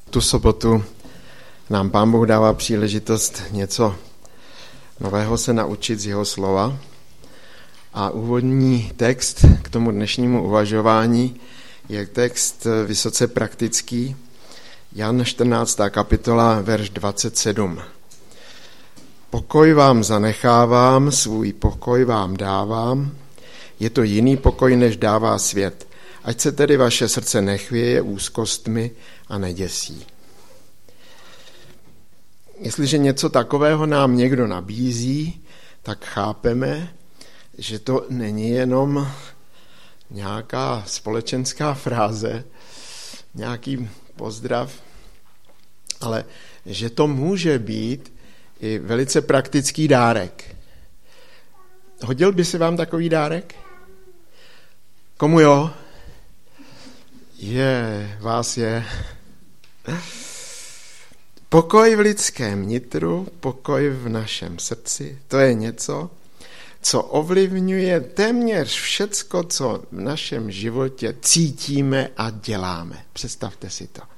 Tu sobotu nám Pán Bůh dává příležitost něco nového se naučit z jeho slova. A úvodní text k tomu dnešnímu uvažování je text vysoce praktický. Jan 14. kapitola, verš 27. Pokoj vám zanechávám, svůj pokoj vám dávám. Je to jiný pokoj, než dává svět. Ať se tedy vaše srdce nechvěje úzkostmi a neděsí. Jestliže něco takového nám někdo nabízí, tak chápeme, že to není jenom nějaká společenská fráze, nějaký pozdrav, ale že to může být i velice praktický dárek. Hodil by se vám takový dárek? Komu jo? Vás je. Pokoj v lidském nitru, pokoj v našem srdci, to je něco, co ovlivňuje téměř všecko, co v našem životě cítíme a děláme. Představte si to.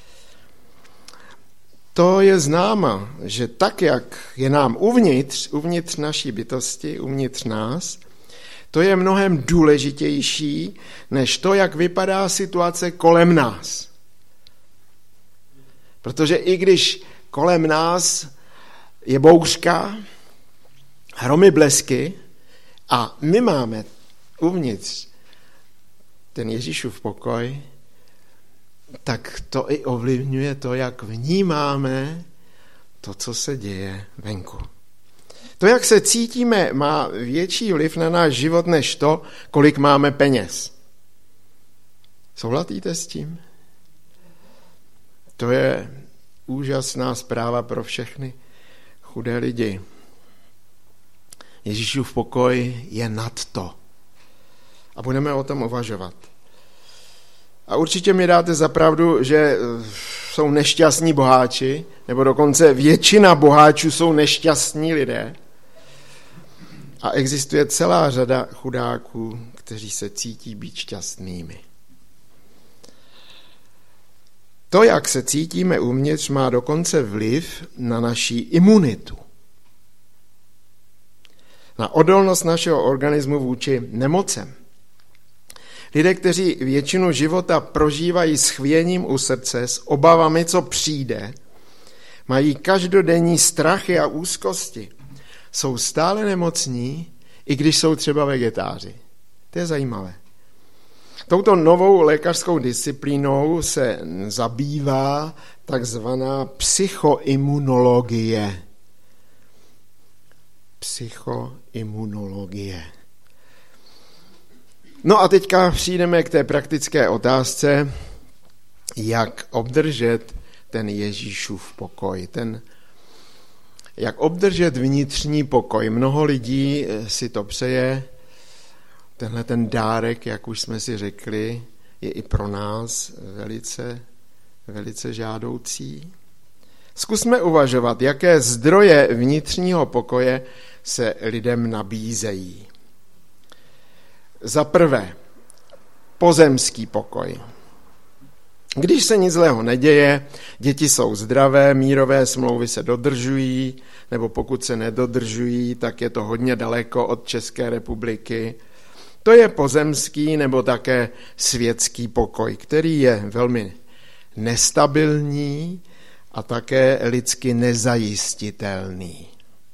To je známo, že tak, jak je nám uvnitř naší bytosti, uvnitř nás, to je mnohem důležitější, než to, jak vypadá situace kolem nás. Protože i když kolem nás je bouřka, hromy, blesky a my máme uvnitř ten Ježíšův pokoj, tak to i ovlivňuje to, jak vnímáme to, co se děje venku. To, jak se cítíme, má větší vliv na náš život, než to, kolik máme peněz. Souhlasíte s tím? To je úžasná zpráva pro všechny chudé lidi. Ježíšův pokoj je nad to. A budeme o tom uvažovat. A určitě mi dáte za pravdu, že jsou nešťastní boháči, nebo dokonce většina boháčů jsou nešťastní lidé. A existuje celá řada chudáků, kteří se cítí být šťastnými. To, jak se cítíme uvnitř, má dokonce vliv na naši imunitu. Na odolnost našeho organismu vůči nemocem. Lidé, kteří většinu života prožívají s chvěním u srdce, s obavami, co přijde, mají každodenní strachy a úzkosti, jsou stále nemocní, i když jsou třeba vegetáři. To je zajímavé. Touto novou lékařskou disciplínou se zabývá takzvaná psychoimunologie. Psychoimunologie. No a teďka přijdeme k té praktické otázce, jak obdržet ten Ježíšův pokoj, jak obdržet vnitřní pokoj. Mnoho lidí si to přeje, tenhle ten dárek, jak už jsme si řekli, je i pro nás velice, velice žádoucí. Zkusme uvažovat, jaké zdroje vnitřního pokoje se lidem nabízejí. Za prvé, pozemský pokoj. Když se nic zlého neděje, děti jsou zdravé, mírové smlouvy se dodržují, nebo pokud se nedodržují, tak je to hodně daleko od České republiky. To je pozemský nebo také světský pokoj, který je velmi nestabilní a také lidsky nezajistitelný.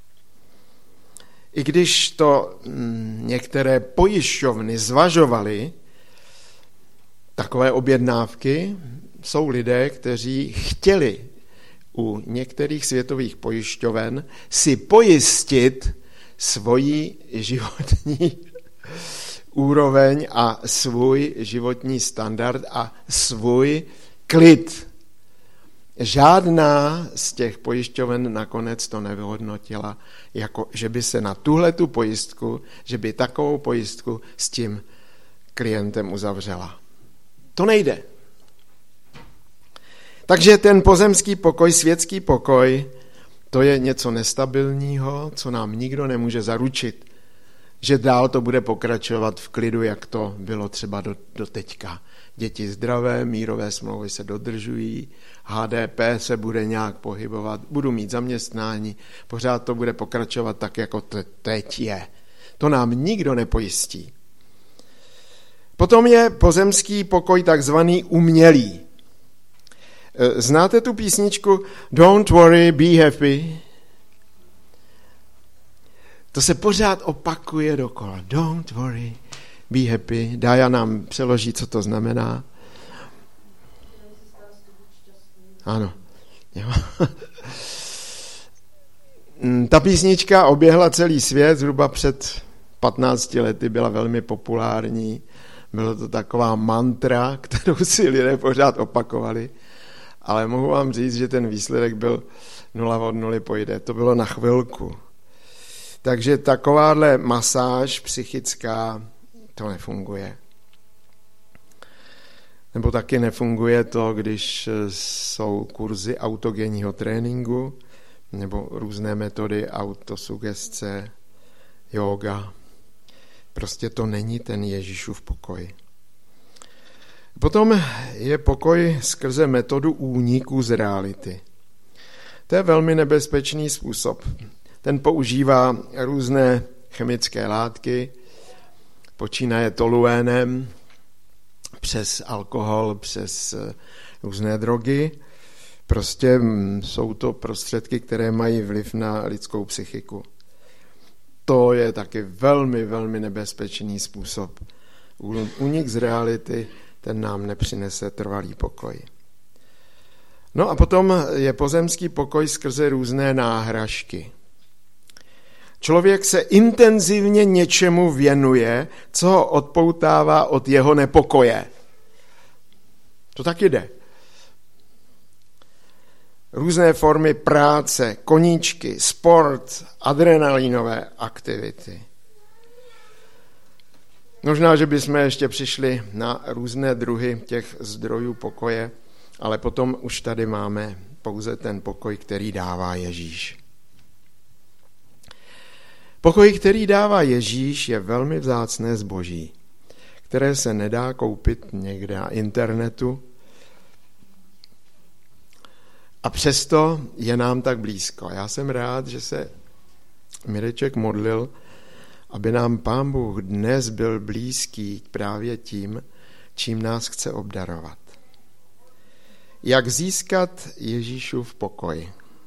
I když to některé pojišťovny zvažovaly, takové objednávky, jsou lidé, kteří chtěli u některých světových pojišťoven si pojistit svoji životní úroveň a svůj životní standard a svůj klid. Žádná z těch pojišťoven nakonec to nevyhodnotila, jako že by se na tuhletu pojistku, že by takovou pojistku s tím klientem uzavřela. To nejde. Takže ten pozemský pokoj, světský pokoj, to je něco nestabilního, co nám nikdo nemůže zaručit. že dál to bude pokračovat v klidu, jak to bylo třeba do teďka. Děti zdravé, mírové smlouvy se dodržují, HDP se bude nějak pohybovat, budu mít zaměstnání, pořád to bude pokračovat tak, jako to teď je. To nám nikdo nepojistí. Potom je pozemský pokoj takzvaný umělý. Znáte tu písničku Don't worry, be happy? To se pořád opakuje dokola. Don't worry, be happy. Dája nám přeloží, co to znamená. Ano. Ta písnička oběhla celý svět, zhruba před 15 lety byla velmi populární. Byla to taková mantra, kterou si lidé pořád opakovali. Ale mohu vám říct, že ten výsledek byl 0 od 0 pojde. To bylo na chvilku. Takže takováhle masáž psychická, to nefunguje. Nebo taky nefunguje to, když jsou kurzy autogenního tréninku nebo různé metody autosugestce, yoga. Prostě to není ten Ježíšův pokoj. Potom je pokoj skrze metodu úniku z reality. To je velmi nebezpečný způsob. Ten používá různé chemické látky, počínaje toluénem, přes alkohol, přes různé drogy. Prostě jsou to prostředky, které mají vliv na lidskou psychiku. To je taky velmi, velmi nebezpečný způsob. Únik z reality, ten nám nepřinese trvalý pokoj. No a potom je pozemský pokoj skrze různé náhražky. Člověk se intenzivně něčemu věnuje, co ho odpoutává od jeho nepokoje. To taky jde. Různé formy práce, koníčky, sport, adrenalinové aktivity. Možná, že bychom ještě přišli na různé druhy těch zdrojů pokoje, ale potom už tady máme pouze ten pokoj, který dává Ježíš. Pokoj, který dává Ježíš, je velmi vzácné zboží, které se nedá koupit někde na internetu a přesto je nám tak blízko. Já jsem rád, že se Mireček modlil, aby nám Pán Bůh dnes byl blízký právě tím, čím nás chce obdarovat. Jak získat Ježíšův pokoj?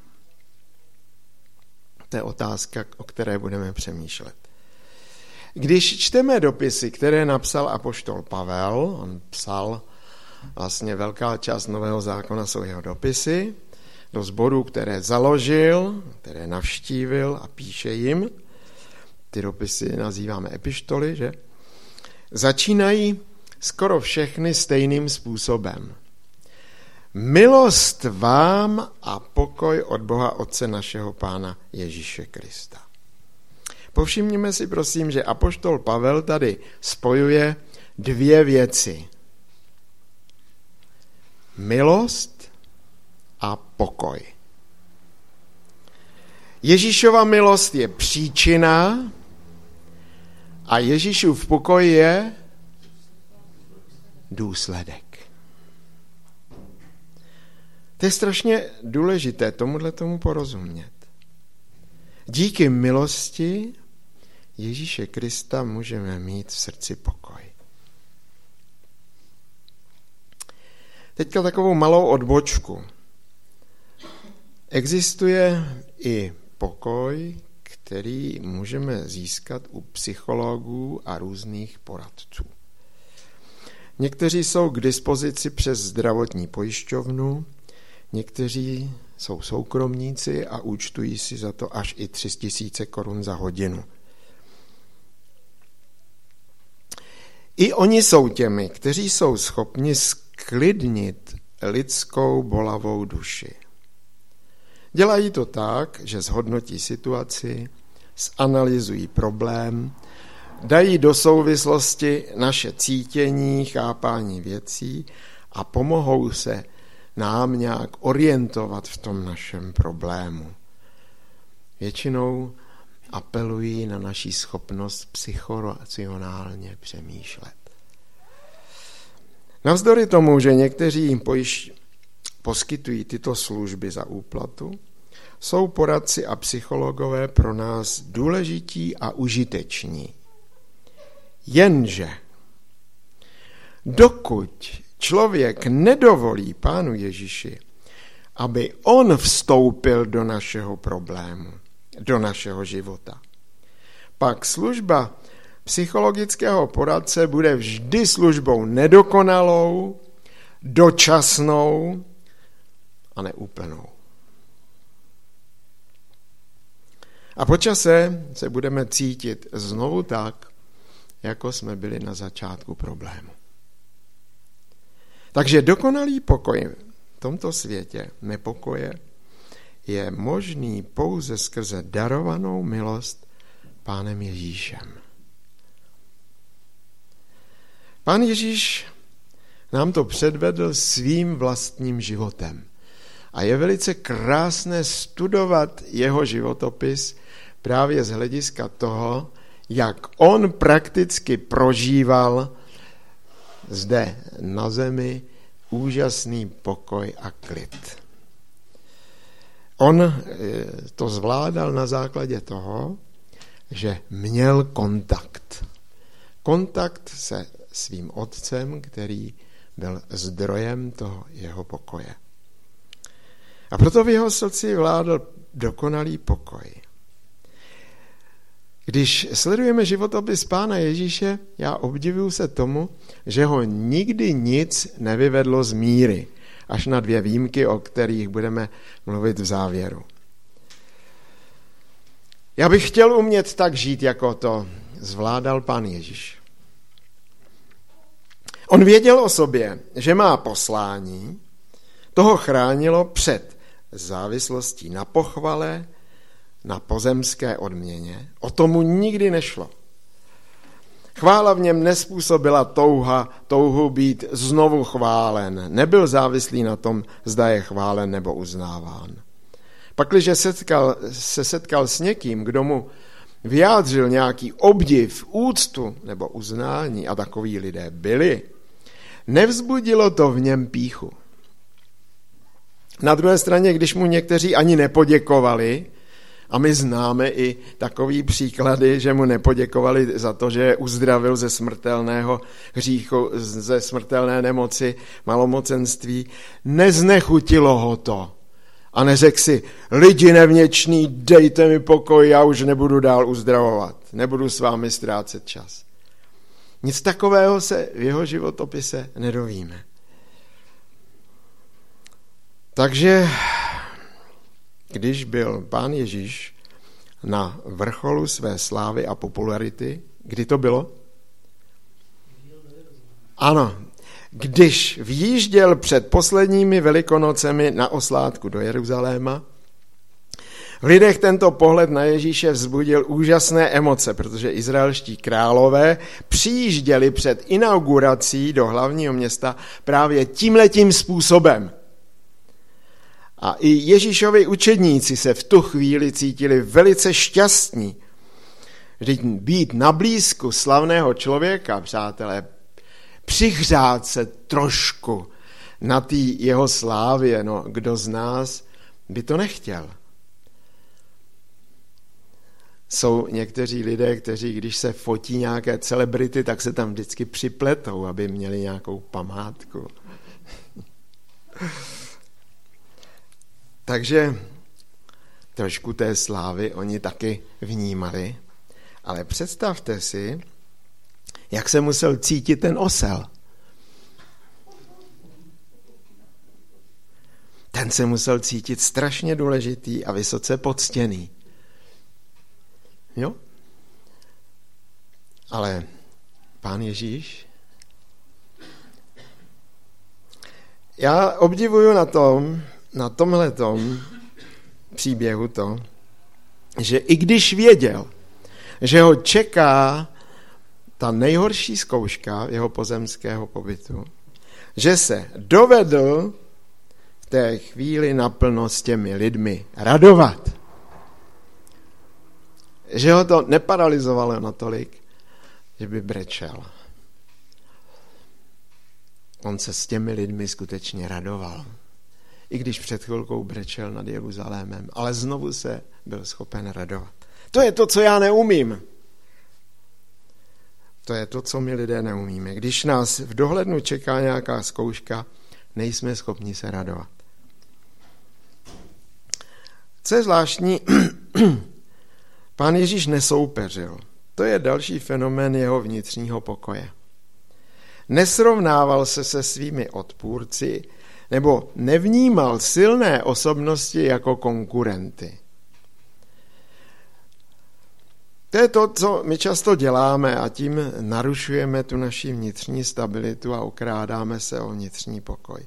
To je otázka, o které budeme přemýšlet. Když čteme dopisy, které napsal apoštol Pavel, on psal vlastně velká část Nového zákona jsou jeho dopisy, do sborů, které založil, které navštívil a píše jim. Ty dopisy nazýváme epištoly, že? Začínají skoro všechny stejným způsobem. Milost vám a pokoj od Boha Otce našeho Pána Ježíše Krista. Povšimněme si prosím, že apoštol Pavel tady spojuje dvě věci. Milost a pokoj. Ježíšova milost je příčina a Ježíšův pokoj je důsledek. To je strašně důležité tomu porozumět. Díky milosti Ježíše Krista můžeme mít v srdci pokoj. Teďka takovou malou odbočku. Existuje i pokoj, který můžeme získat u psychologů a různých poradců. Někteří jsou k dispozici přes zdravotní pojišťovnu, někteří jsou soukromníci a účtují si za to až i 3 000 korun za hodinu. I oni jsou těmi, kteří jsou schopni sklidnit lidskou bolavou duši. Dělají to tak, že zhodnotí situaci, zanalyzují problém, dají do souvislosti naše cítění, chápání věcí a pomohou se nám nějak orientovat v tom našem problému. Většinou apelují na naši schopnost psychoracionálně přemýšlet. Navzdory tomu, že někteří poskytují tyto služby za úplatu, jsou poradci a psychologové pro nás důležití a užiteční. Jenže dokud člověk nedovolí Pánu Ježíši, aby on vstoupil do našeho problému, do našeho života, pak služba psychologického poradce bude vždy službou nedokonalou, dočasnou a neúplnou. A po čase se budeme cítit znovu tak, jako jsme byli na začátku problému. Takže dokonalý pokoj v tomto světě nepokoje je možný pouze skrze darovanou milost Pánem Ježíšem. Pán Ježíš nám to předvedl svým vlastním životem. A je velice krásné studovat jeho životopis právě z hlediska toho, jak on prakticky prožíval zde na zemi úžasný pokoj a klid. On to zvládal na základě toho, že měl kontakt. Kontakt se svým otcem, který byl zdrojem toho jeho pokoje. A proto v jeho srdci vládl dokonalý pokoj. Když sledujeme životopis Pána Ježíše, já obdivuju se tomu, že ho nikdy nic nevyvedlo z míry, až na 2 výjimky, o kterých budeme mluvit v závěru. Já bych chtěl umět tak žít, jako to zvládal Pán Ježíš. On věděl o sobě, že má poslání, toho chránilo před závislostí na pochvale, na pozemské odměně. O tomu nikdy nešlo. Chvála v něm nespůsobila touhu být znovu chválen. Nebyl závislý na tom, zda je chválen nebo uznáván. Pakliže se setkal s někým, kdo mu vyjádřil nějaký obdiv, úctu nebo uznání, a takoví lidé byli, nevzbudilo to v něm pýchu. Na druhé straně, když mu někteří ani nepoděkovali, a my známe i takový příklady, že mu nepoděkovali za to, že je uzdravil ze smrtelného hříchu, ze smrtelné nemoci, malomocenství, neznechutilo ho to. A neřekl si, lidi nevděční, dejte mi pokoj, já už nebudu dál uzdravovat, nebudu s vámi ztrácet čas. Nic takového se v jeho životopise nedovíme. Takže když byl Pán Ježíš na vrcholu své slávy a popularity, kdy to bylo? Ano, když vjížděl před posledními velikonocemi na oslátku do Jeruzaléma, v lidech tento pohled na Ježíše vzbudil úžasné emoce, protože izraelští králové přijížděli před inaugurací do hlavního města právě tímhletím způsobem. A i Ježíšovi učedníci se v tu chvíli cítili velice šťastní. Vždyť být na blízku slavného člověka, přátelé, přihřát se trošku na té jeho slávě, no kdo z nás by to nechtěl. Jsou někteří lidé, kteří, když se fotí nějaké celebrity, tak se tam vždycky připletou, aby měli nějakou památku. Takže trošku té slávy oni taky vnímali, ale představte si, jak se musel cítit ten osel. Ten se musel cítit strašně důležitý a vysoce poctěný. Jo? Ale Pán Ježíš, já obdivuju na tomhletom příběhu to, že i když věděl, že ho čeká ta nejhorší zkouška jeho pozemského pobytu, že se dovedl v té chvíli naplno s těmi lidmi radovat. že ho to neparalyzovalo natolik, že by brečel. On se s těmi lidmi skutečně radoval. I když před chvilkou brečel nad Jeruzalémem, ale znovu se byl schopen radovat. To je to, co já neumím. To je to, co my lidé neumíme. Když nás v dohlednu čeká nějaká zkouška, nejsme schopni se radovat. Co je zvláštní, Pán Ježíš nesoupeřil. To je další fenomén jeho vnitřního pokoje. Nesrovnával se se svými odpůrci nebo nevnímal silné osobnosti jako konkurenty. To je to, co my často děláme a tím narušujeme tu naši vnitřní stabilitu a okrádáme se o vnitřní pokoj.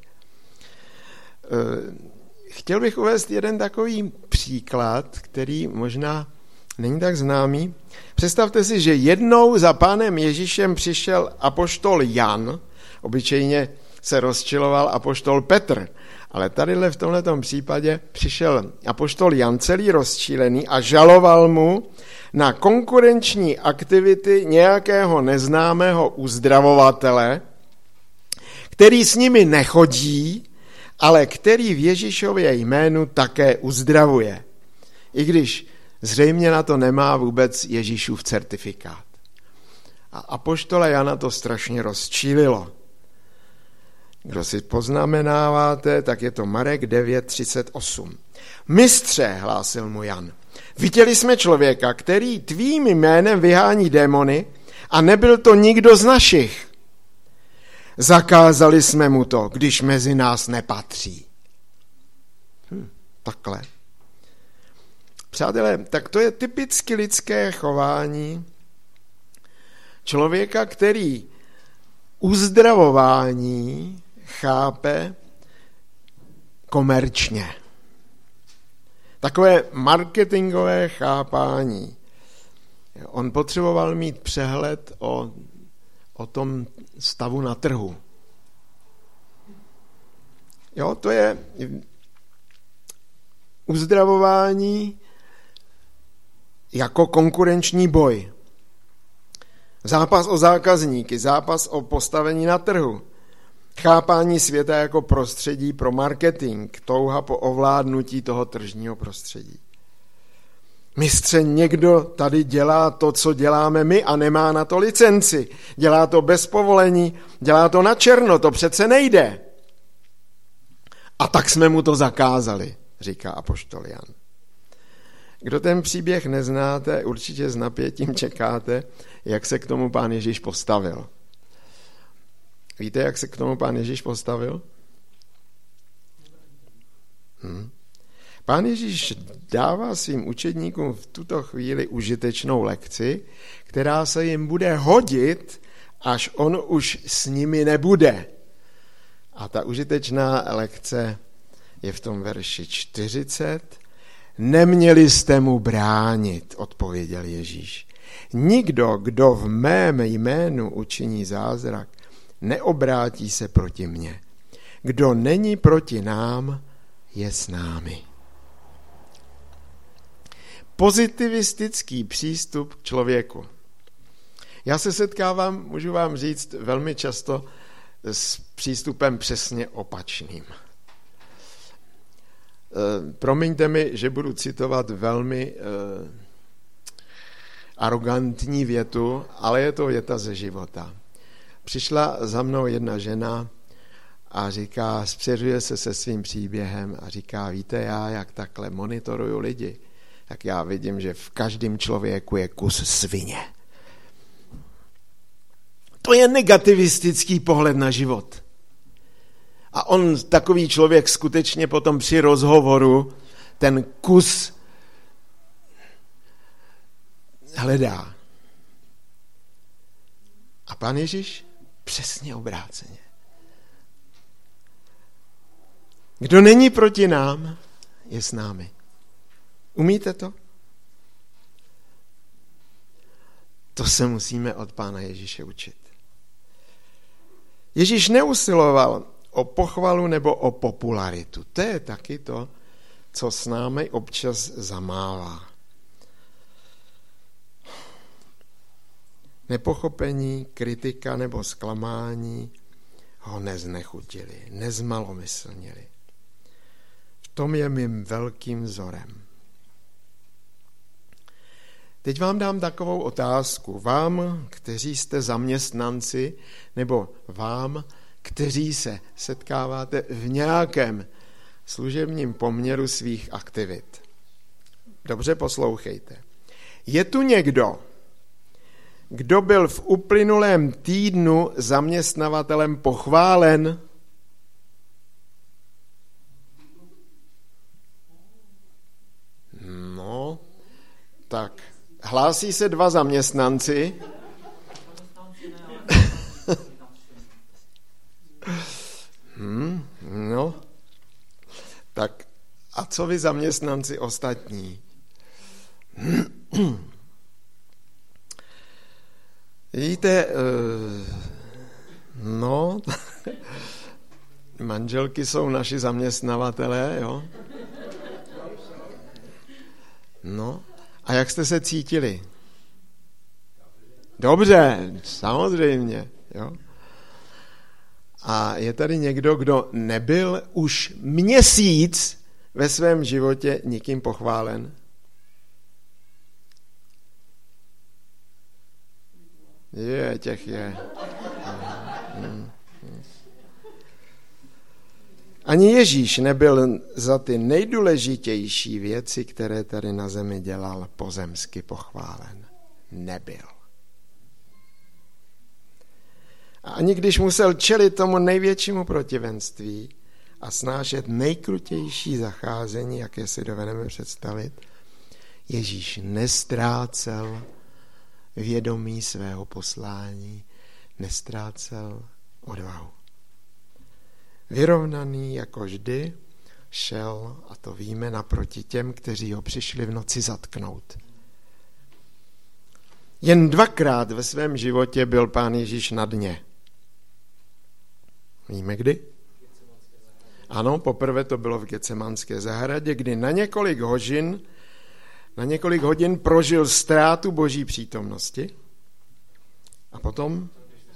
Chtěl bych uvést jeden takový příklad, který možná není tak známý. Představte si, že jednou za Pánem Ježíšem přišel apoštol Jan, obyčejně se rozčiloval apoštol Petr, ale tadyhle v tomhletom případě přišel apoštol Jan celý rozčílený a žaloval mu na konkurenční aktivity nějakého neznámého uzdravovatele, který s nimi nechodí, ale který v Ježíšově jménu také uzdravuje. I když zřejmě na to nemá vůbec Ježíšův certifikát. A apoštola Jana to strašně rozčílilo. Kdo si poznamenáváte, tak je to Marek 9:38. Mistře, hlásil mu Jan, viděli jsme člověka, který tvým jménem vyhání démony a nebyl to nikdo z našich. Zakázali jsme mu to, když mezi nás nepatří. Takhle. Přátelé, tak to je typicky lidské chování člověka, který uzdravování chápe komerčně. Takové marketingové chápání. On potřeboval mít přehled o tom stavu na trhu. Jo, to je uzdravování jako konkurenční boj. Zápas o zákazníky, zápas o postavení na trhu. Chápání světa jako prostředí pro marketing, touha po ovládnutí toho tržního prostředí. Mistře, někdo tady dělá to, co děláme my a nemá na to licenci. Dělá to bez povolení, dělá to na černo, to přece nejde. A tak jsme mu to zakázali, říká apoštol Jan. Kdo ten příběh neznáte, určitě s napětím čekáte, jak se k tomu Pán Ježíš postavil. Víte, jak se k tomu Pán Ježíš postavil? Pán Ježíš dává svým učedníkům v tuto chvíli užitečnou lekci, která se jim bude hodit, až on už s nimi nebude. A ta užitečná lekce je v tom verši 40. Neměli jste mu bránit, odpověděl Ježíš. Nikdo, kdo v mém jménu učiní zázrak, neobrátí se proti mně. Kdo není proti nám, je s námi. Pozitivistický přístup k člověku. Já se setkávám, můžu vám říct, velmi často s přístupem přesně opačným. Promiňte mi, že budu citovat velmi arrogantní větu, ale je to věta ze života. Přišla za mnou jedna žena a říká, spřeřuje se se svým příběhem a říká, víte, já jak takhle monitoruju lidi, tak já vidím, že v každém člověku je kus svině. To je negativistický pohled na život. A on, takový člověk, skutečně potom při rozhovoru ten kus hledá. A Pán Ježíš přesně obráceně. Kdo není proti nám, je s námi. Umíte to? To se musíme od Pána Ježíše učit. Ježíš neusiloval o pochvalu nebo o popularitu. To je taky to, co s námi občas zamává. Nepochopení, kritika nebo zklamání ho neznechutili, nezmalomyslnili. V tom je mým velkým vzorem. Teď vám dám takovou otázku. Vám, kteří jste zaměstnanci, nebo vám, kteří se setkáváte v nějakém služebním poměru svých aktivit. Dobře poslouchejte. Je tu někdo, kdo byl v uplynulém týdnu zaměstnavatelem pochválen? No, tak hlásí se 2 zaměstnanci. No, tak a co vy zaměstnanci ostatní? Vidíte, no, manželky jsou naši zaměstnavatelé, jo? No, a jak jste se cítili? Dobře, samozřejmě, jo? A je tady někdo, kdo nebyl už měsíc ve svém životě nikým pochválen? Těch je. Ani Ježíš nebyl za ty nejdůležitější věci, které tady na zemi dělal, pozemsky pochválen. Nebyl. A ani když musel čelit tomu největšímu protivenství a snášet nejkrutější zacházení, jaké si dovedeme představit, Ježíš nestrácel vědomí svého poslání, nestrácel odvahu. Vyrovnaný jako vždy šel, a to víme, naproti těm, kteří ho přišli v noci zatknout. Jen 2krát ve svém životě byl Pán Ježíš na dně. Víme kdy? Ano, poprvé to bylo v Getsemanské zahradě, kdy na několik hodin prožil ztrátu Boží přítomnosti. A potom?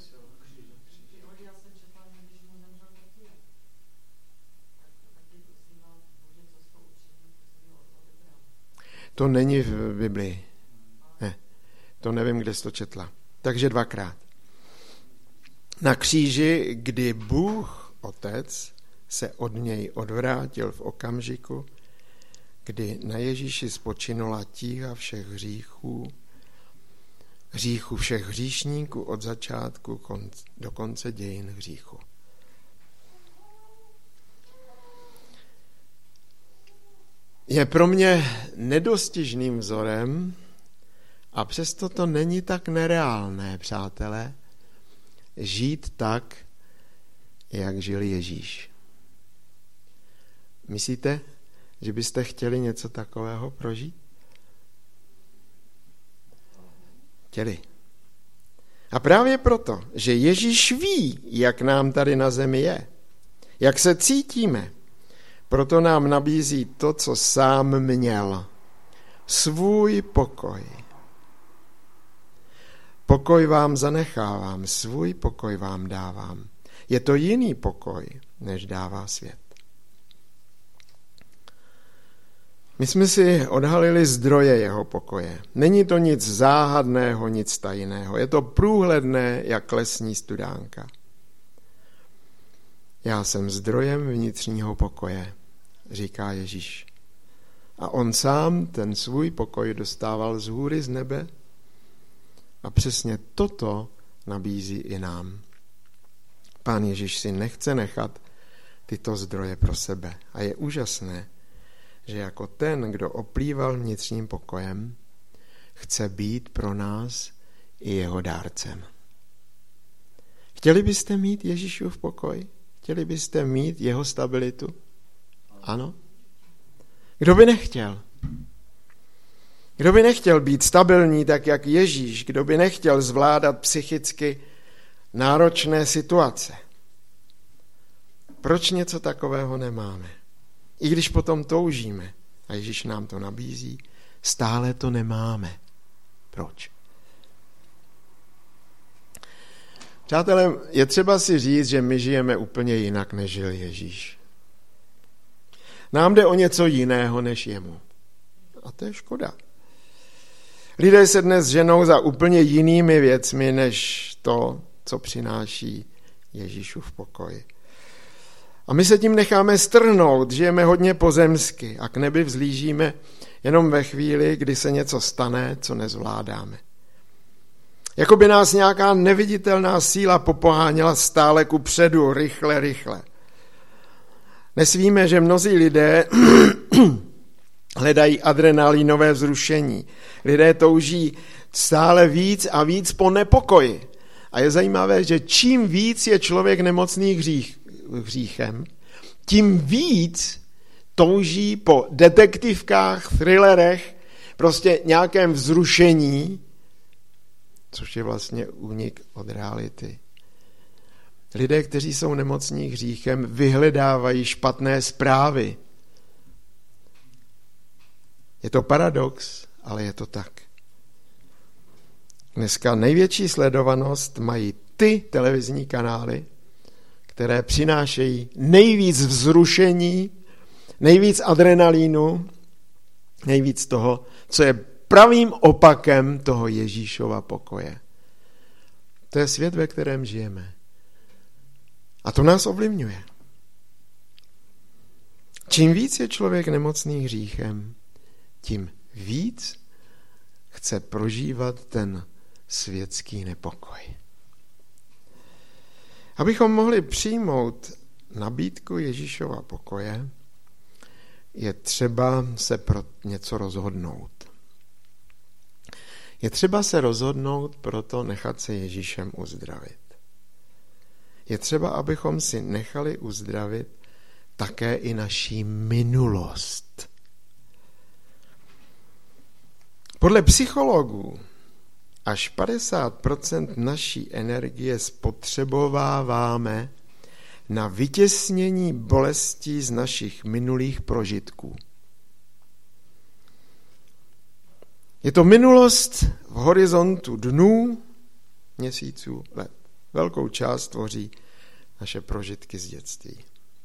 To není v Biblii. Ne, to nevím, kde jsi to četla. Takže 2krát. Na kříži, kdy Bůh, Otec, se od něj odvrátil v okamžiku, kdy na Ježíši spočinula tíha všech hříchů všech hříšníků od začátku do konce dějin hříchu. Je pro mě nedostižným vzorem a přesto to není tak nereálné, přátelé, žít tak, jak žil Ježíš. Myslíte, že byste chtěli něco takového prožít? Chtěli. A právě proto, že Ježíš ví, jak nám tady na zemi je, jak se cítíme, proto nám nabízí to, co sám měl. Svůj pokoj. Pokoj vám zanechávám, svůj pokoj vám dávám. Je to jiný pokoj, než dává svět. My jsme si odhalili zdroje jeho pokoje. Není to nic záhadného, nic tajného. Je to průhledné, jak lesní studánka. Já jsem zdrojem vnitřního pokoje, říká Ježíš. A on sám ten svůj pokoj dostával z hůry, z nebe. A přesně toto nabízí i nám. Pán Ježíš si nechce nechat tyto zdroje pro sebe. A je úžasné, že jako ten, kdo oplýval vnitřním pokojem, chce být pro nás i jeho dárcem. Chtěli byste mít Ježíšův pokoj? Chtěli byste mít jeho stabilitu? Ano? Kdo by nechtěl? Kdo by nechtěl být stabilní tak, jak Ježíš? Kdo by nechtěl zvládat psychicky náročné situace? Proč něco takového nemáme? I když potom toužíme, a Ježíš nám to nabízí, stále to nemáme. Proč? Přátelé, je třeba si říct, že my žijeme úplně jinak, než žil Ježíš. Nám jde o něco jiného, než jemu. A to je škoda. Lidé se dnes ženou za úplně jinými věcmi, než to, co přináší Ježíšův pokoj. A my se tím necháme strhnout, žijeme hodně pozemsky a k nebi vzlížíme jenom ve chvíli, kdy se něco stane, co nezvládáme. Jako by nás nějaká neviditelná síla popoháněla stále ku předu, rychle. Dnes víme, že mnozí lidé hledají adrenalinové vzrušení. Lidé touží stále víc a víc po nepokoji. A je zajímavé, že čím víc je člověk nemocný hříchem, tím víc touží po detektivkách, thrillerech, prostě nějakém vzrušení, což je vlastně únik od reality. Lidé, kteří jsou nemocní hříchem, vyhledávají špatné zprávy. Je to paradox, ale je to tak. Dneska největší sledovanost mají ty televizní kanály, které přinášejí nejvíc vzrušení, nejvíc adrenalínu, nejvíc toho, co je pravým opakem toho Ježíšova pokoje. To je svět, ve kterém žijeme. A to nás ovlivňuje. Čím víc je člověk nemocný hříchem, tím víc chce prožívat ten světský nepokoj. Abychom mohli přijmout nabídku Ježíšova pokoje, je třeba se pro něco rozhodnout. Je třeba se rozhodnout proto nechat se Ježíšem uzdravit. Je třeba, abychom si nechali uzdravit také i naší minulost. Podle psychologů až 50% naší energie spotřebováváme na vytěsnění bolestí z našich minulých prožitků. Je to minulost v horizontu dnů, měsíců, let. Velkou část tvoří naše prožitky z dětství.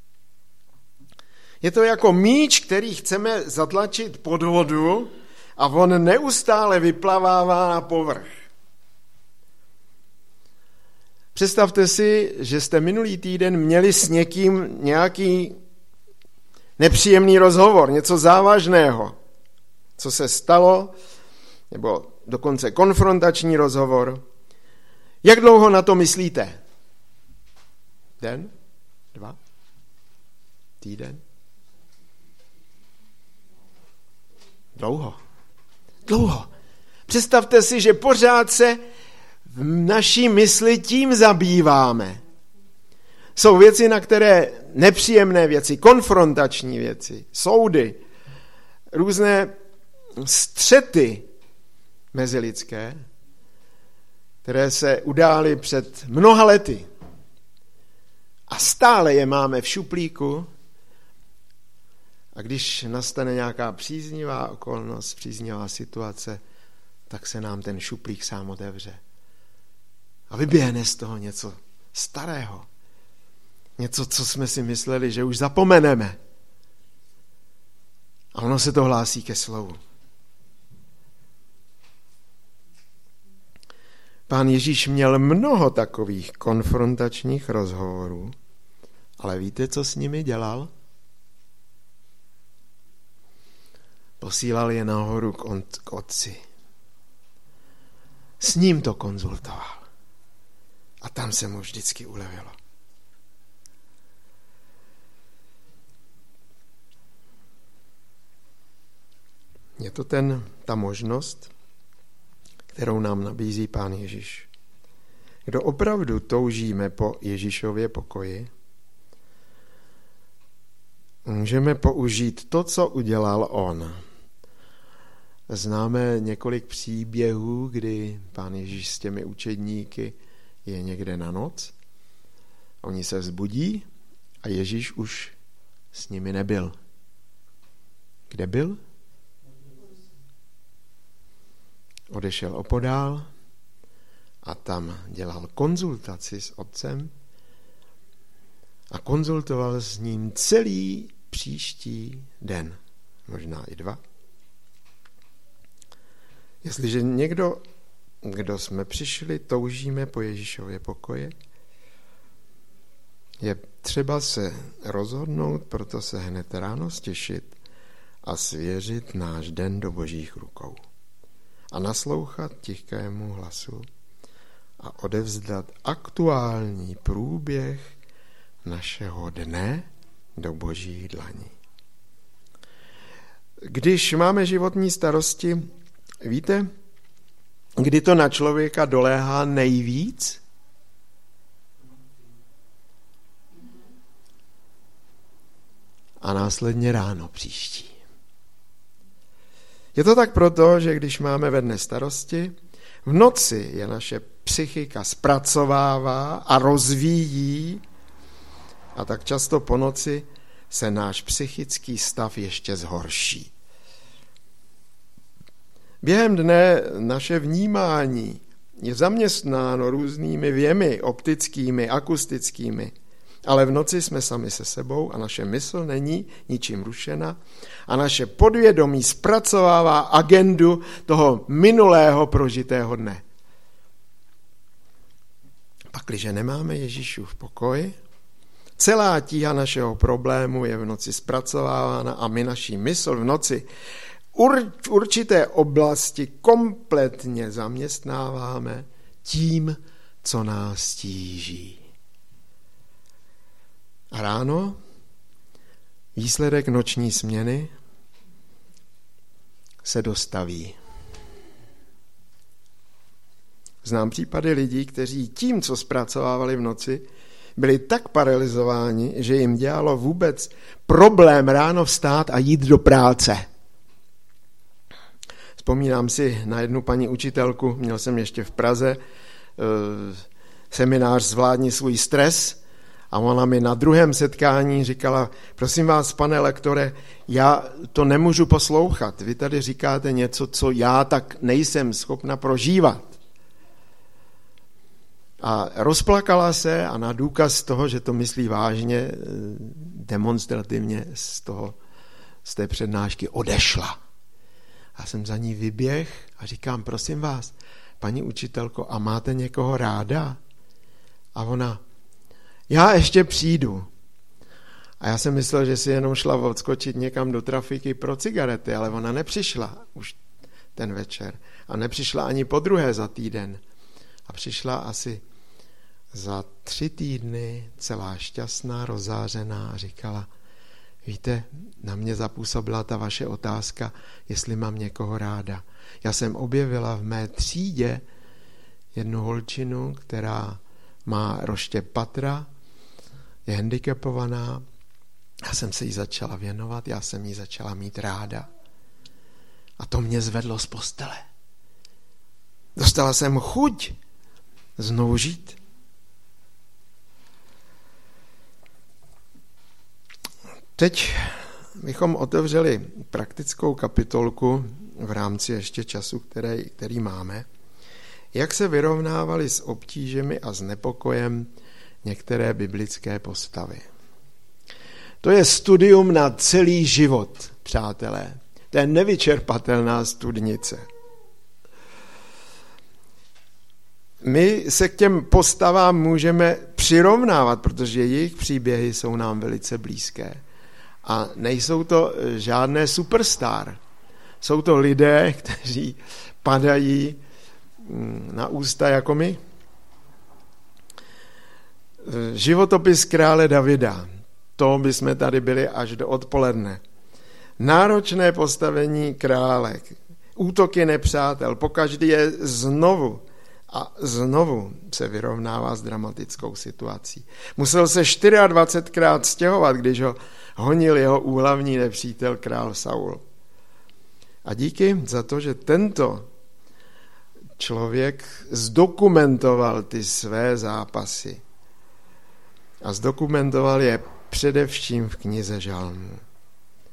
Je to jako míč, který chceme zatlačit pod vodu a on neustále vyplavává na povrch. Představte si, že jste minulý týden měli s někým nějaký nepříjemný rozhovor, něco závažného, co se stalo, nebo dokonce konfrontační rozhovor. Jak dlouho na to myslíte? Den? 2? Týden? Dlouho. Představte si, že pořád se v naší mysli tím zabýváme. Jsou věci, na které nepříjemné věci, konfrontační věci, soudy, různé střety mezilidské, které se udály před mnoha lety. A stále je máme v šuplíku. A když nastane nějaká příznivá okolnost, příznivá situace, tak se nám ten šuplík sám otevře. A vyběhne z toho něco starého. Něco, co jsme si mysleli, že už zapomeneme. A ono se to hlásí ke slovu. Pán Ježíš měl mnoho takových konfrontačních rozhovorů, ale víte, co s nimi dělal? Posílal je nahoru k otci. S ním to konzultoval. A tam se mu vždycky ulevilo. Je to ta možnost, kterou nám nabízí Pán Ježíš. Kdo opravdu toužíme po Ježíšově pokoji, můžeme použít to, co udělal on. Známe několik příběhů, kdy Pán Ježíš s těmi učedníky je někde na noc. Oni se vzbudí a Ježíš už s nimi nebyl. Kde byl? Odešel opodál a tam dělal konzultaci s otcem a konzultoval s ním celý příští den, možná i 2. Jestliže někdo, kdo jsme přišli, toužíme po Ježíšově pokoji, je třeba se rozhodnout, proto se hned ráno stěšit a svěřit náš den do Božích rukou a naslouchat tichému hlasu a odevzdat aktuální průběh našeho dne do Božích dlaní. Když máme životní starosti, víte, kdy to na člověka doléhá nejvíc? A následně ráno příští. Je to tak proto, že když máme ve dne starosti, v noci je naše psychika zpracovává a rozvíjí a tak často po noci se náš psychický stav ještě zhorší. Během dne naše vnímání je zaměstnáno různými vjemy, optickými, akustickými, ale v noci jsme sami se sebou a naše mysl není ničím rušena a naše podvědomí zpracovává agendu toho minulého prožitého dne. Pakliže nemáme Ježíšův pokoj, celá tíha našeho problému je v noci zpracovávána a my naší mysl v noci v určité oblasti kompletně zaměstnáváme tím, co nás tíží. A ráno, výsledek noční směny, se dostaví. Znám případy lidí, kteří tím, co zpracovávali v noci, byli tak paralyzováni, že jim dělalo vůbec problém ráno vstát a jít do práce. Vzpomínám si na jednu paní učitelku, měl jsem ještě v Praze seminář Zvládni svůj stres a ona mi na druhém setkání říkala, prosím vás, pane lektore, já to nemůžu poslouchat, vy tady říkáte něco, co já tak nejsem schopna prožívat. A rozplakala se a na důkaz toho, že to myslí vážně, demonstrativně z té přednášky odešla. Já jsem za ní vyběh a říkám, prosím vás, paní učitelko, a máte někoho ráda? A ona, já ještě přijdu. A já jsem myslel, že si jenom šla odskočit někam do trafiky pro cigarety, ale ona nepřišla už ten večer. A nepřišla ani podruhé za týden. A přišla asi za 3 týdny celá šťastná, rozářená a říkala, víte, na mě zapůsobila ta vaše otázka, jestli mám někoho ráda. Já jsem objevila v mé třídě jednu holčinu, která má rozštěp patra, je handicapovaná. Já jsem se jí začala věnovat, já jsem jí začala mít ráda. A to mě zvedlo z postele. Dostala jsem chuť znovu žít. Teď bychom otevřeli praktickou kapitolku v rámci ještě času, který máme, jak se vyrovnávaly s obtížemi a s nepokojem některé biblické postavy. To je studium na celý život, přátelé. To je nevyčerpatelná studnice. My se k těm postavám můžeme přirovnávat, protože jejich příběhy jsou nám velice blízké. A nejsou to žádné superstar. Jsou to lidé, kteří padají na ústa jako my. Životopis krále Davida. To bychom tady byli až do odpoledne. Náročné postavení krále. Útoky nepřátel. Pokaždý je znovu a znovu se vyrovnává s dramatickou situací. Musel se 24krát stěhovat, když ho honil jeho úhlavní nepřítel král Saul. A díky za to, že tento člověk zdokumentoval ty své zápasy. A zdokumentoval je především v knize Žalmů.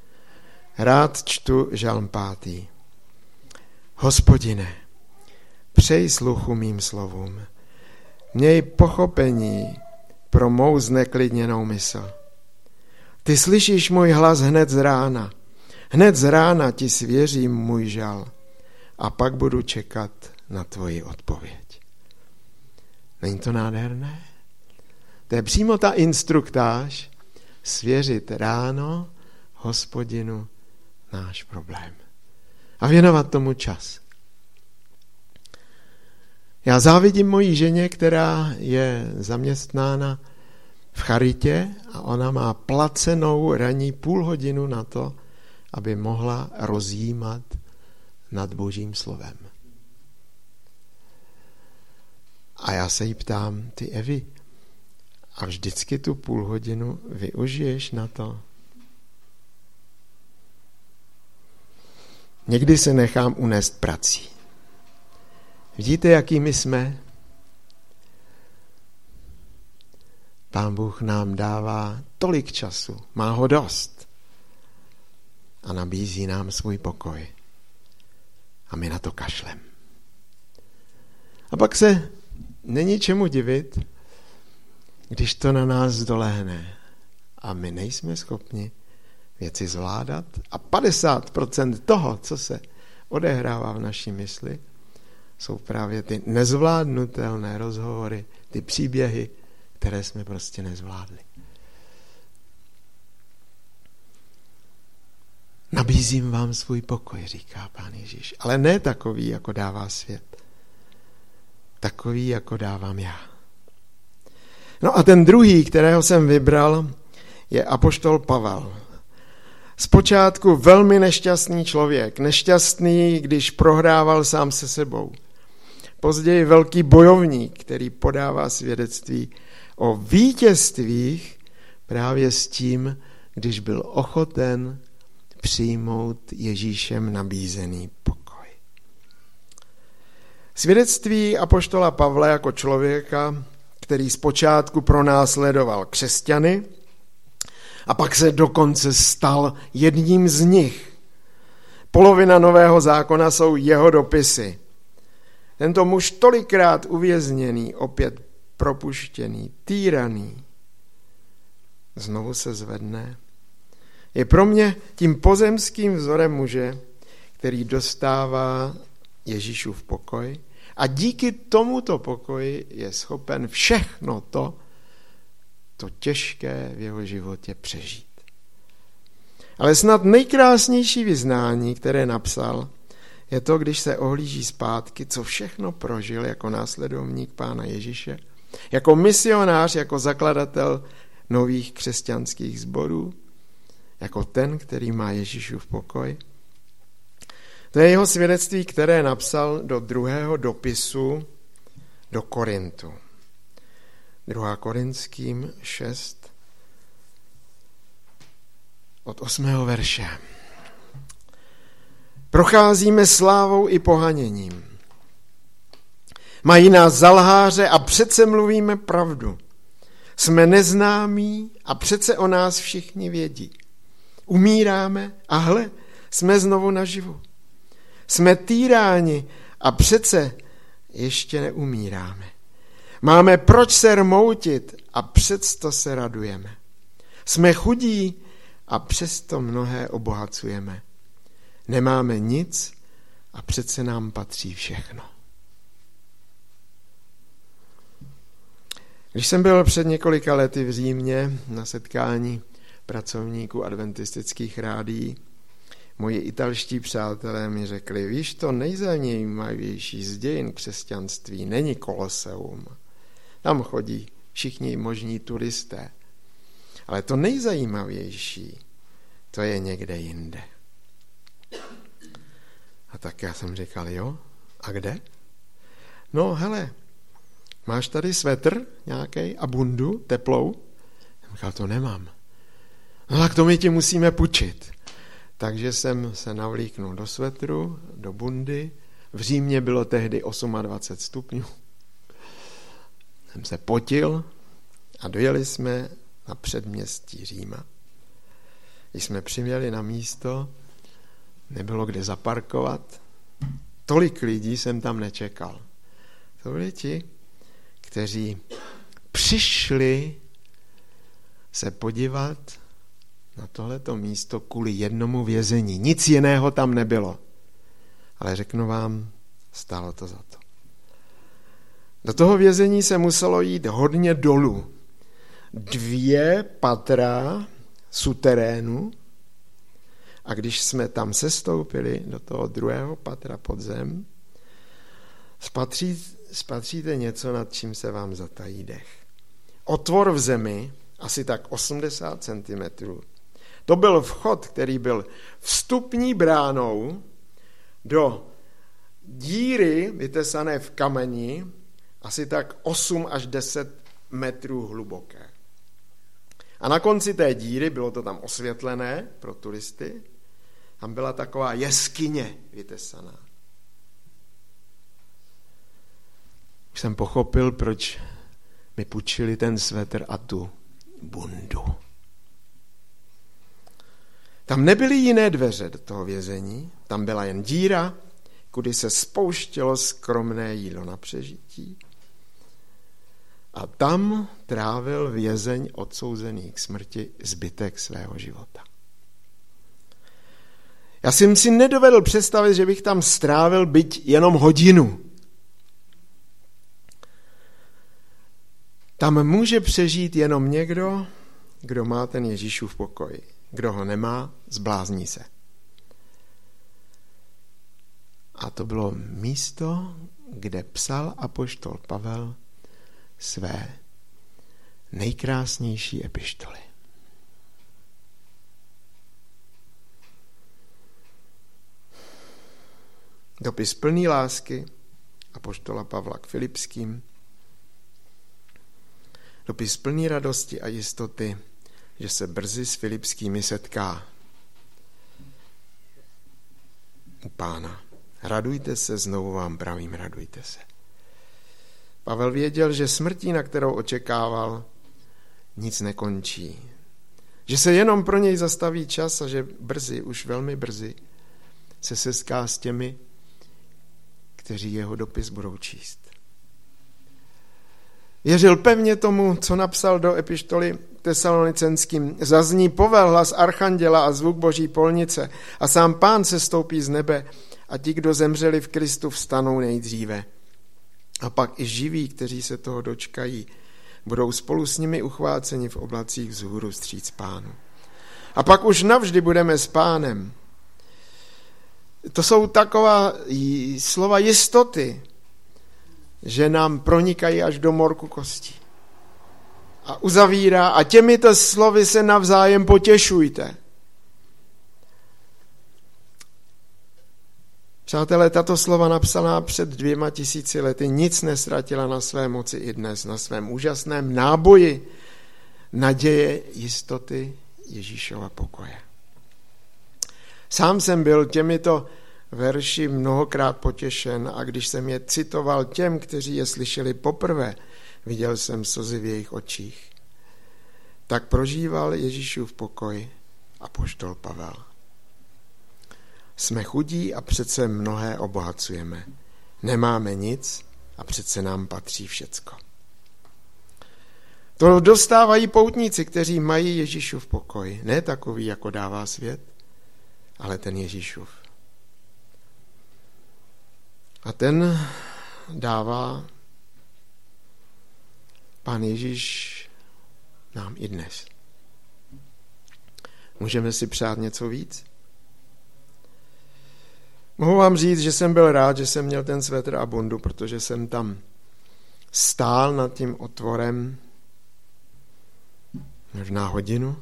Rád čtu Žalm 5. Hospodine, Přej sluchu mým slovům. Měj pochopení pro mou zneklidněnou mysl. Ty slyšíš můj hlas hned z rána. Hned z rána ti svěřím můj žal a pak budu čekat na tvoji odpověď. Není to nádherné? To je přímo ta instruktáž svěřit ráno Hospodinu náš problém a věnovat tomu čas. Já závidím mojí ženě, která je zaměstnána v charitě a ona má placenou ranní půl hodinu na to, aby mohla rozjímat nad Božím slovem. A já se jí ptám, ty Evi, a vždycky tu půl hodinu využiješ na to? Někdy se nechám unést prací. Vidíte, jakými jsme? Pán Bůh nám dává tolik času, má ho dost a nabízí nám svůj pokoj. A my na to kašlem. A pak se není čemu divit, když to na nás dolehne a my nejsme schopni věci zvládat a 50% toho, co se odehrává v naší mysli, jsou právě ty nezvládnutelné rozhovory, ty příběhy, které jsme prostě nezvládli. Nabízím vám svůj pokoj, říká Pán Ježíš, ale ne takový, jako dává svět. Takový, jako dávám já. No a ten druhý, kterého jsem vybral, je apoštol Pavel. Zpočátku velmi nešťastný člověk, nešťastný, když prohrával sám se sebou. Později velký bojovník, který podává svědectví o vítězstvích právě s tím, když byl ochoten přijmout Ježíšem nabízený pokoj. Svědectví apoštola Pavla jako člověka, který zpočátku pronásledoval křesťany a pak se dokonce stal jedním z nich. Polovina Nového zákona jsou jeho dopisy. Tento muž tolikrát uvězněný, opět propuštěný, týraný, znovu se zvedne. Je pro mě tím pozemským vzorem muže, který dostává Ježíšův pokoj a díky tomuto pokoji je schopen všechno to těžké v jeho životě přežít. Ale snad nejkrásnější vyznání, které napsal, je to, když se ohlíží zpátky, co všechno prožil jako následovník Pána Ježíše, jako misionář, jako zakladatel nových křesťanských sborů, jako ten, který má Ježíšův pokoj. To je jeho svědectví, které napsal do druhého dopisu do Korintu. 2. Korinským 6 od 8. verše. Procházíme slávou i pohaněním. Mají nás za lháře a přece mluvíme pravdu. Jsme neznámí a přece o nás všichni vědí. Umíráme a hle, jsme znovu naživu. Jsme týráni a přece ještě neumíráme. Máme proč se rmoutit a přesto se radujeme. Jsme chudí a přesto mnohé obohacujeme. Nemáme nic a přece nám patří všechno. Když jsem byl před několika lety v Římě na setkání pracovníků adventistických rádií, moji italští přátelé mi řekli, víš, to nejzajímavější z dějin křesťanství není Koloseum. Tam chodí všichni možní turisté. Ale to nejzajímavější, to je někde jinde. A tak já jsem říkal, jo, a kde? No hele, máš tady svetr nějaký a bundu teplou? Já říkal, to nemám. No tak to my ti musíme půjčit. Takže jsem se navlíknul do svetru, do bundy. V Římě bylo tehdy 28 stupňů. Jsem se potil a dojeli jsme na předměstí Říma. Když jsme přiměli na místo, nebylo kde zaparkovat, Tolik lidí jsem tam nečekal. To byli ti, kteří přišli se podívat na tohleto místo kvůli jednomu vězení. Nic jiného tam nebylo. Ale řeknu vám, stálo to za to. Do toho vězení se muselo jít hodně dolů. 2 patra suterénu a když jsme tam sestoupili do toho 2. patra pod zem, spatříte něco, nad čím se vám zatají dech. Otvor v zemi, asi tak 80 cm. To byl vchod, který byl vstupní bránou do díry vytesané v kameni, asi tak 8 až 10 metrů hluboké. A na konci té díry, bylo to tam osvětlené pro turisty, tam byla taková jeskyně vytesaná. Už jsem pochopil, proč mi půjčili ten svetr a tu bundu. Tam nebyly jiné dveře do toho vězení, tam byla jen díra, kudy se spouštělo skromné jídlo na přežití. A tam trávil vězeň odsouzený k smrti zbytek svého života. Já jsem si nedovedl představit, že bych tam strávil byť jenom hodinu. Tam může přežít jenom někdo, kdo má ten Ježíšův pokoj. Kdo ho nemá, zblázní se. A to bylo místo, kde psal apoštol Pavel své nejkrásnější epištoly. Dopis plný lásky apoštola Pavla k Filipským, dopis plný radosti a jistoty, že se brzy s Filipskými setká u Pána. Radujte se, znovu vám pravím, radujte se. Pavel věděl, že smrtí, na kterou očekával, nic nekončí. Že se jenom pro něj zastaví čas a že brzy, už velmi brzy, se setká s těmi, kteří jeho dopis budou číst. Věřil pevně tomu, co napsal do epištoly Tesalonicenským. Zazní povel, hlas archanděla a zvuk boží polnice a sám Pán se stoupí z nebe a ti, kdo zemřeli v Kristu, vstanou nejdříve. A pak i živí, kteří se toho dočkají, budou spolu s nimi uchváceni v oblacích vzhůru vstříc Pánu. A pak už navždy budeme s Pánem. To jsou taková slova jistoty, že nám pronikají až do morku kostí. A uzavírá, a těmito slovy se navzájem potěšujte. Přátelé, tato slova napsaná před 2000 lety nic neztratila na své moci i dnes, na svém úžasném náboji naděje, jistoty Ježíšova pokoje. Sám jsem byl těmito verši mnohokrát potěšen a když jsem je citoval těm, kteří je slyšeli poprvé, viděl jsem slzy v jejich očích. Tak prožíval Ježíšův pokoj apoštol Pavel. Jsme chudí a přece mnohé obohacujeme. Nemáme nic a přece nám patří všecko. To dostávají poutníci, kteří mají Ježíšův pokoj. Ne takový, jako dává svět, ale ten Ježíšův. A ten dává Pán Ježíš nám i dnes. Můžeme si přát něco víc? Mohu vám říct, že jsem byl rád, že jsem měl ten svetr a bundu, protože jsem tam stál nad tím otvorem možná hodinu.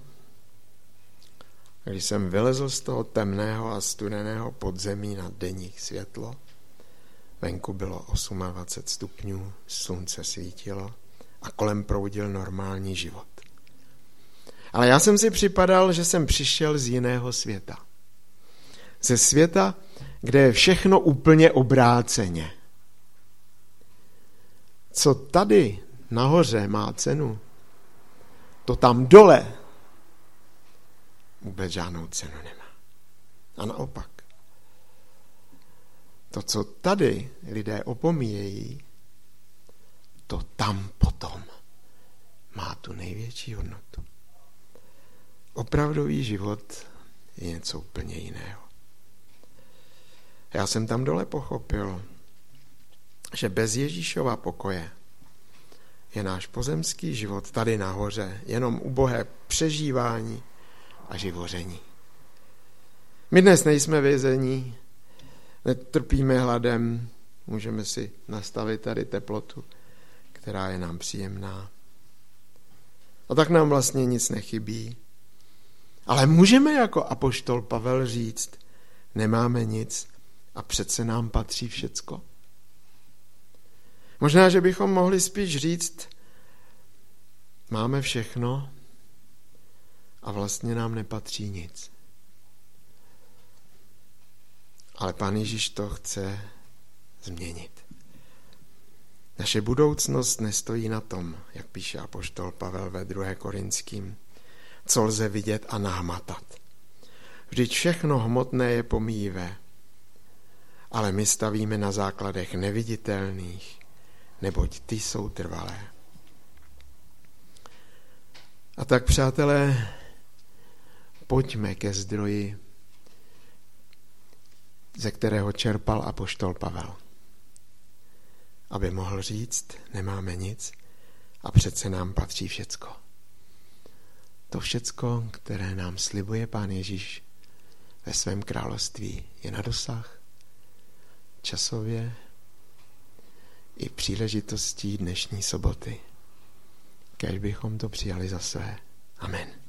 A když jsem vylezl z toho temného a studeného podzemí na denní světlo, venku bylo 28 stupňů, slunce svítilo a kolem proudil normální život. Ale já jsem si připadal, že jsem přišel z jiného světa. Ze světa, kde je všechno úplně obráceně. Co tady nahoře má cenu, to tam dole vůbec žádnou cenu nemá. A naopak. To, co tady lidé opomíjejí, to tam potom má tu největší hodnotu. Opravdový život je něco úplně jiného. Já jsem tam dole pochopil, že bez Ježíšova pokoje je náš pozemský život tady nahoře jenom ubohé přežívání a živoření. My dnes nejsme vězení, netrpíme hladem, můžeme si nastavit tady teplotu, která je nám příjemná. A tak nám vlastně nic nechybí. Ale můžeme jako apoštol Pavel říct, nemáme nic a přece nám patří všecko. Možná, že bychom mohli spíš říct, máme všechno a vlastně nám nepatří nic. Ale Pán Ježíš to chce změnit. Naše budoucnost nestojí na tom, jak píše apoštol Pavel ve 2. Korinským, co lze vidět a nahmatat. Vždyť všechno hmotné je pomíjivé, ale my stavíme na základech neviditelných, neboť ty jsou trvalé. A tak, přátelé, pojďme ke zdroji, ze kterého čerpal apoštol Pavel. Aby mohl říct, nemáme nic a přece nám patří všecko. To všecko, které nám slibuje Pán Ježíš ve svém království, je na dosah časově i příležitostí dnešní soboty. Kéž bychom to přijali za své. Amen.